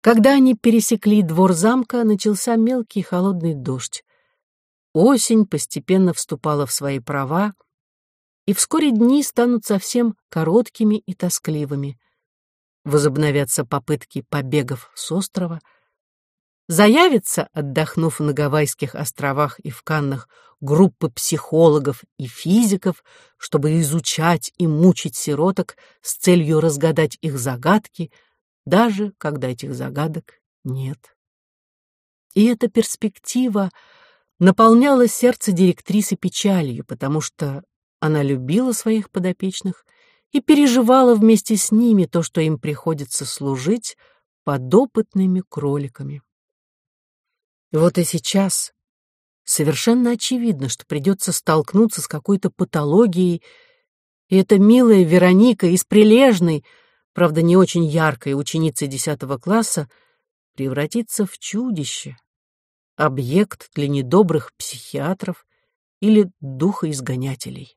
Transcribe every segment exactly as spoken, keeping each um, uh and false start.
Когда они пересекли двор замка, начался мелкий холодный дождь. Осень постепенно вступала в свои права, и вскоре дни станут совсем короткими и тоскливыми. Возобновятся попытки побегов с острова. Заявятся, отдохнув на Гавайских островах и в Каннах, группы психологов и физиков, чтобы изучать и мучить сироток с целью разгадать их загадки, даже когда этих загадок нет. И эта перспектива наполняла сердце директрисы печалью, потому что она любила своих подопечных и переживала вместе с ними то, что им приходится служить подопытными кроликами. И вот и сейчас совершенно очевидно, что придется столкнуться с какой-то патологией, и эта милая Вероника из прилежной, правда, не очень яркой ученицы десятого класса превратится в чудище, объект для недобрых психиатров или духоизгонятелей.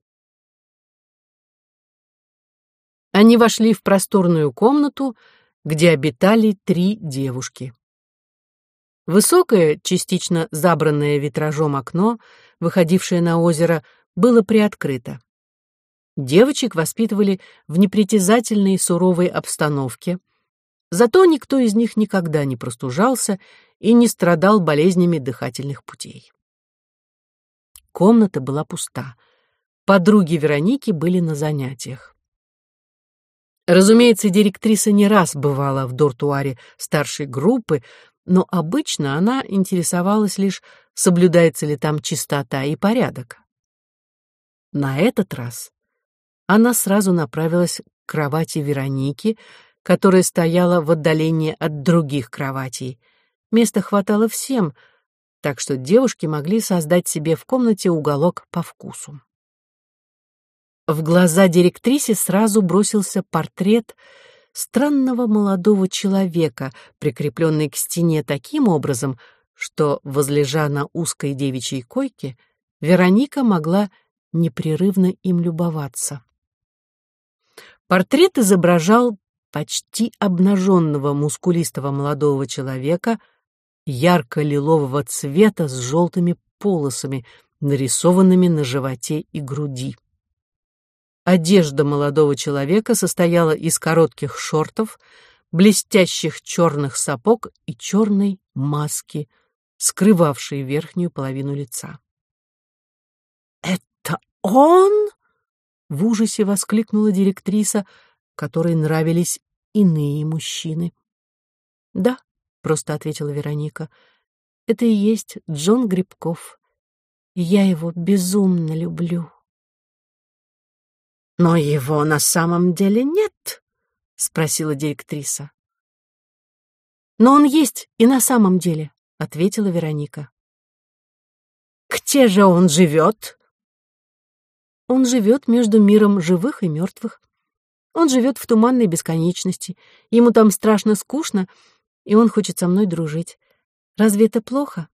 Они вошли в просторную комнату, где обитали три девушки. Высокое, частично забранное витражом окно, выходившее на озеро, было приоткрыто. Девочек воспитывали в непритязательной суровой обстановке, зато никто из них никогда не простужался и не страдал болезнями дыхательных путей. Комната была пуста. Подруги Вероники были на занятиях. Разумеется, директриса не раз бывала в дортуаре старшей группы, но обычно она интересовалась лишь, соблюдается ли там чистота и порядок. На этот раз она сразу направилась к кровати Вероники, которая стояла в отдалении от других кроватей. Места хватало всем, так что девушки могли создать себе в комнате уголок по вкусу. В глаза директрисе сразу бросился портрет странного молодого человека, прикрепленный к стене таким образом, что, возлежа на узкой девичьей койке, Вероника могла непрерывно им любоваться. Портрет изображал почти обнаженного мускулистого молодого человека ярко-лилового цвета с желтыми полосами, нарисованными на животе и груди. Одежда молодого человека состояла из коротких шортов, блестящих черных сапог и черной маски, скрывавшей верхнюю половину лица. «Это он?» — в ужасе воскликнула директриса, которой нравились иные мужчины. «Да», — просто ответила Вероника, — «это и есть Джон Грибков, и я его безумно люблю». «Но его на самом деле нет?» — спросила директриса. «Но он есть и на самом деле», — ответила Вероника. «Где же он живет?» «Он живет между миром живых и мертвых. Он живет в туманной бесконечности. Ему там страшно скучно, и он хочет со мной дружить. Разве это плохо?»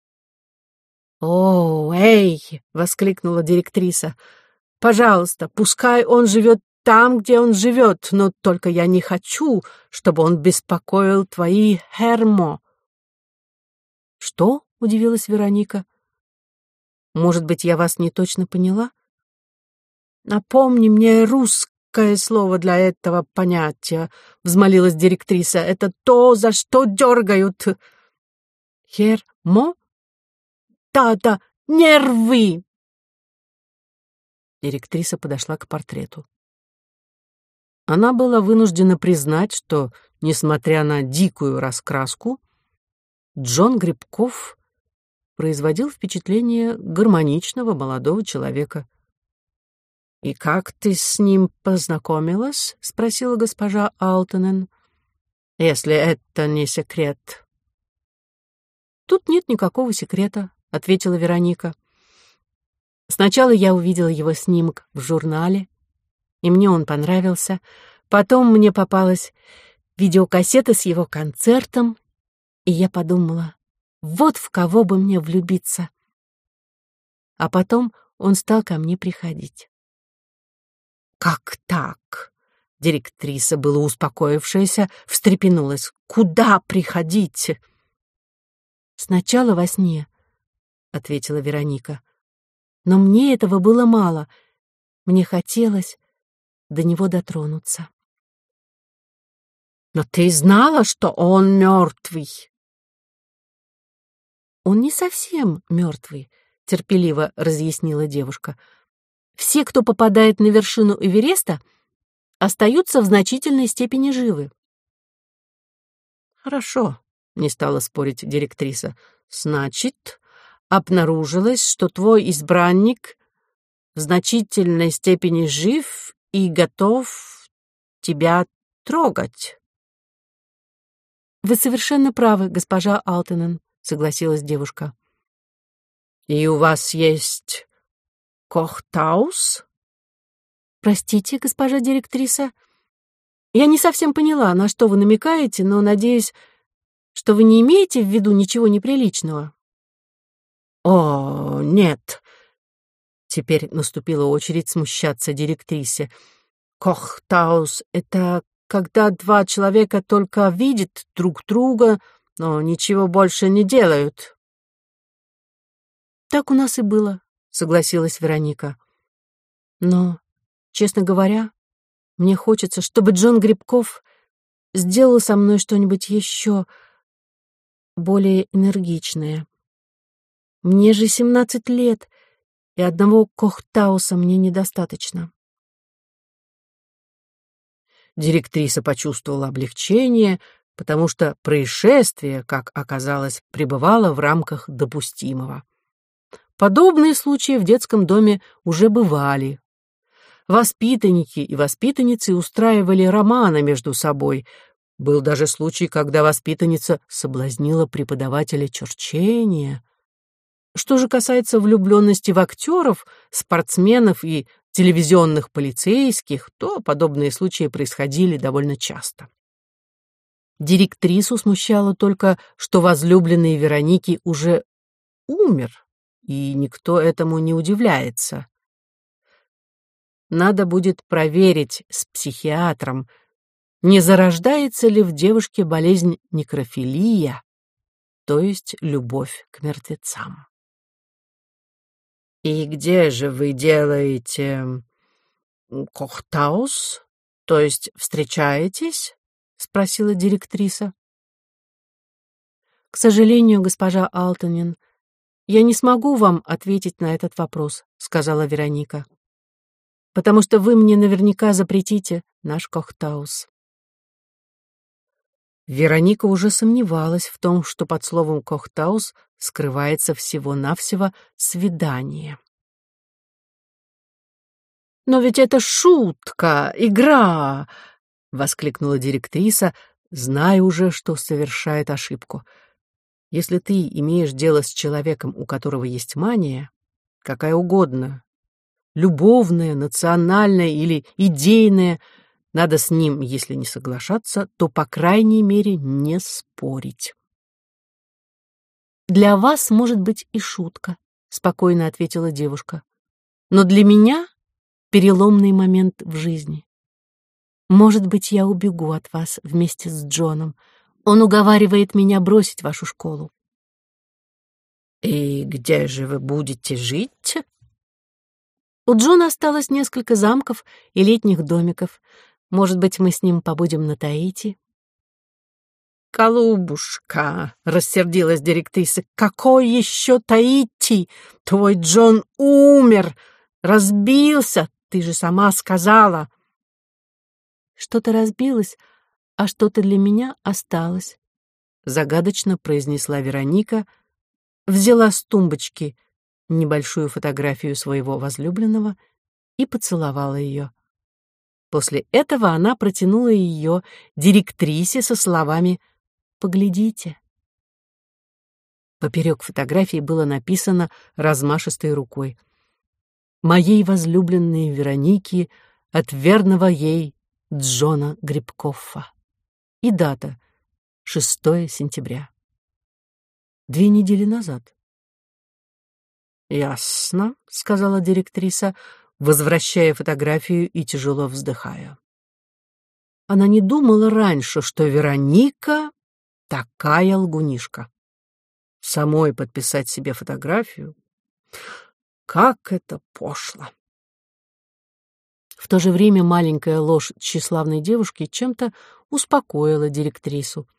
«О, эй!» — воскликнула директриса. «Пожалуйста, пускай он живет там, где он живет, но только я не хочу, чтобы он беспокоил твои Хермо». «Что?» — удивилась Вероника. «Может быть, я вас не точно поняла?» «Напомни мне русское слово для этого понятия», — взмолилась директриса. «Это то, за что дергают». «Хермо?» «Да-да, нервы!» Директриса подошла к портрету. Она была вынуждена признать, что, несмотря на дикую раскраску, Джон Грибков производил впечатление гармоничного молодого человека. «И как ты с ним познакомилась?» — спросила госпожа Алтонен. «Если это не секрет». «Тут нет никакого секрета», — ответила Вероника. «Сначала я увидела его снимок в журнале, и мне он понравился. Потом мне попалась видеокассета с его концертом, и я подумала, вот в кого бы мне влюбиться. А потом он стал ко мне приходить». «Как так?» — Директриса, было успокоившаяся, встрепенулась. «Куда приходить?» «Сначала во сне», — ответила Вероника. «Но мне этого было мало. Мне хотелось до него дотронуться». «Но ты знала, что он мертвый?» «Он не совсем мертвый», — терпеливо разъяснила девушка. «Все, кто попадает на вершину Эвереста, остаются в значительной степени живы». «Хорошо», — не стала спорить директриса. «Значит, обнаружилось, что твой избранник в значительной степени жив и готов тебя трогать». «Вы совершенно правы, госпожа Алтенен», — согласилась девушка. «И у вас есть Кохтаус?» «Простите, госпожа директриса, я не совсем поняла, на что вы намекаете, но надеюсь, что вы не имеете в виду ничего неприличного». «О, нет!» Теперь наступила очередь смущаться директрисе. «Кохтаус — это когда два человека только видят друг друга, но ничего больше не делают». «Так у нас и было», — согласилась Вероника. «Но, честно говоря, мне хочется, чтобы Джон Грибков сделал со мной что-нибудь еще более энергичное. Мне же семнадцать лет, и одного Кохтауса мне недостаточно». Директриса почувствовала облегчение, потому что происшествие, как оказалось, пребывало в рамках допустимого. Подобные случаи в детском доме уже бывали. Воспитанники и воспитанницы устраивали романы между собой. Был даже случай, когда воспитанница соблазнила преподавателя черчения. Что же касается влюбленности в актеров, спортсменов и телевизионных полицейских, то подобные случаи происходили довольно часто. Директрису смущало только, что возлюбленный Вероники уже умер, и никто этому не удивляется. Надо будет проверить с психиатром, не зарождается ли в девушке болезнь некрофилия, то есть любовь к мертвецам. «И где же вы делаете Кохтаус, то есть встречаетесь?» — спросила директриса. «К сожалению, госпожа Алтенен, я не смогу вам ответить на этот вопрос», — сказала Вероника, «потому что вы мне наверняка запретите наш Кохтаус». Вероника уже сомневалась в том, что под словом «Кохтаус» скрывается всего-навсего свидание. «Но ведь это шутка, игра!» — воскликнула директриса, зная уже, что совершает ошибку. Если ты имеешь дело с человеком, у которого есть мания, какая угодно, любовная, национальная или идейная, надо с ним, если не соглашаться, то, по крайней мере, не спорить. «Для вас, может быть, и шутка», — спокойно ответила девушка. «Но для меня переломный момент в жизни. Может быть, я убегу от вас вместе с Джоном. Он уговаривает меня бросить вашу школу». «И где же вы будете жить?» У Джона осталось несколько замков и летних домиков. Может быть, мы с ним побудем на Таити. «Голубушка», — рассердилась директриса, — «какой еще Таити? Твой Джон умер, разбился, ты же сама сказала». «Что-то разбилось, а что-то для меня осталось», — загадочно произнесла Вероника, взяла с тумбочки небольшую фотографию своего возлюбленного и поцеловала ее. После этого она протянула ее директрисе со словами «Поглядите». Поперек фотографии было написано размашистой рукой: «Моей возлюбленной Веронике от верного ей Джона Грибкова». И дата — шестое сентября. Две недели назад. «Ясно», — сказала директриса, возвращая фотографию и тяжело вздыхая. она не думала раньше, что Вероника такая лгунишка. Самой подписать себе фотографию? Как это пошло! В то же время маленькая ложь тщеславной девушки чем-то успокоила директрису.